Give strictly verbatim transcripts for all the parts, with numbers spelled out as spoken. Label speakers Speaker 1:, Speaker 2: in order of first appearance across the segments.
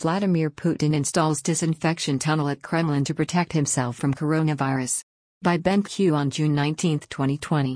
Speaker 1: Vladimir Putin installs disinfection tunnel at Kremlin to protect himself from coronavirus. By Ben Q on June nineteenth, twenty twenty.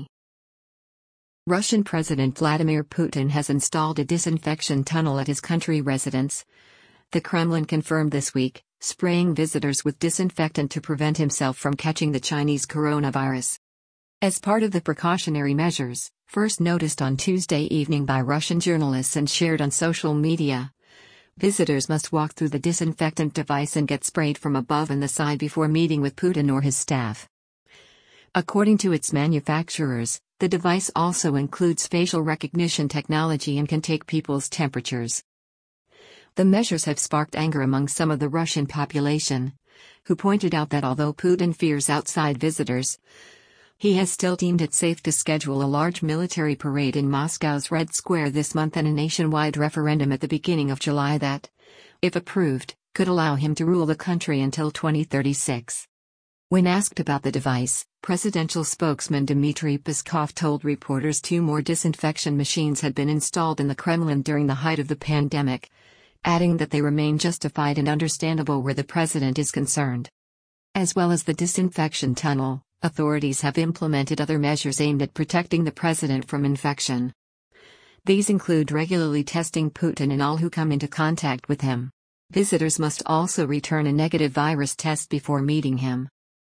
Speaker 1: Russian President Vladimir Putin has installed a disinfection tunnel at his country residence. The Kremlin confirmed this week, spraying visitors with disinfectant to prevent himself from catching the Chinese coronavirus. As part of the precautionary measures, first noticed on Tuesday evening by Russian journalists and shared on social media, visitors must walk through the disinfectant device and get sprayed from above and the side before meeting with Putin or his staff. According to its manufacturers, the device also includes facial recognition technology and can take people's temperatures. The measures have sparked anger among some of the Russian population, who pointed out that although Putin fears outside visitors, he has still deemed it safe to schedule a large military parade in Moscow's Red Square this month and a nationwide referendum at the beginning of July that, if approved, could allow him to rule the country until twenty thirty-six. When asked about the device, presidential spokesman Dmitry Peskov told reporters two more disinfection machines had been installed in the Kremlin during the height of the pandemic, adding that they remain justified and understandable where the president is concerned. As well as the disinfection tunnel, authorities have implemented other measures aimed at protecting the president from infection. These include regularly testing Putin and all who come into contact with him. Visitors must also return a negative virus test before meeting him.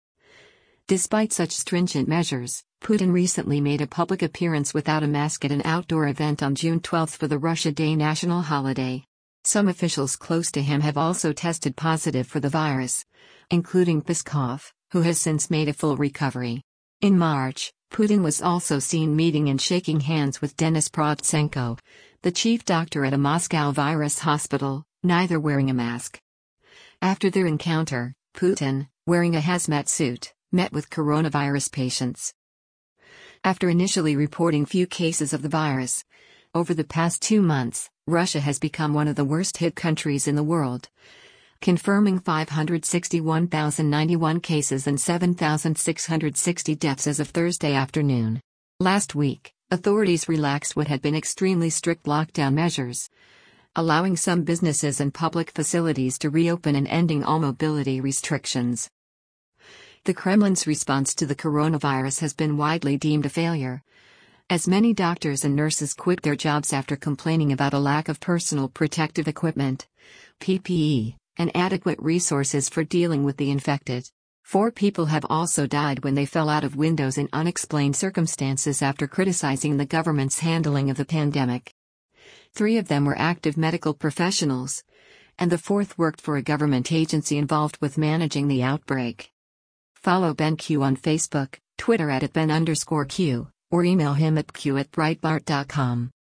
Speaker 1: Despite such stringent measures, Putin recently made a public appearance without a mask at an outdoor event on June twelfth for the Russia Day national holiday. Some officials close to him have also tested positive for the virus, including Peskov, who has since made a full recovery. In March, Putin was also seen meeting and shaking hands with Denis Prochenko, the chief doctor at a Moscow virus hospital, neither wearing a mask. After their encounter, Putin, wearing a hazmat suit, met with coronavirus patients. After initially reporting few cases of the virus, over the past two months, Russia has become one of the worst-hit countries in the world, confirming five hundred sixty-one thousand ninety-one cases and seven thousand six hundred sixty deaths as of Thursday afternoon. Last week, authorities relaxed what had been extremely strict lockdown measures, allowing some businesses and public facilities to reopen and ending all mobility restrictions. The Kremlin's response to the coronavirus has been widely deemed a failure, as many doctors and nurses quit their jobs after complaining about a lack of personal protective equipment, P P E, and adequate resources for dealing with the infected. Four people have also died when they fell out of windows in unexplained circumstances after criticizing the government's handling of the pandemic. Three of them were active medical professionals, and the fourth worked for a government agency involved with managing the outbreak. Follow Ben Q on Facebook, Twitter at Ben underscore Q, or email him at q at breitbart dot com.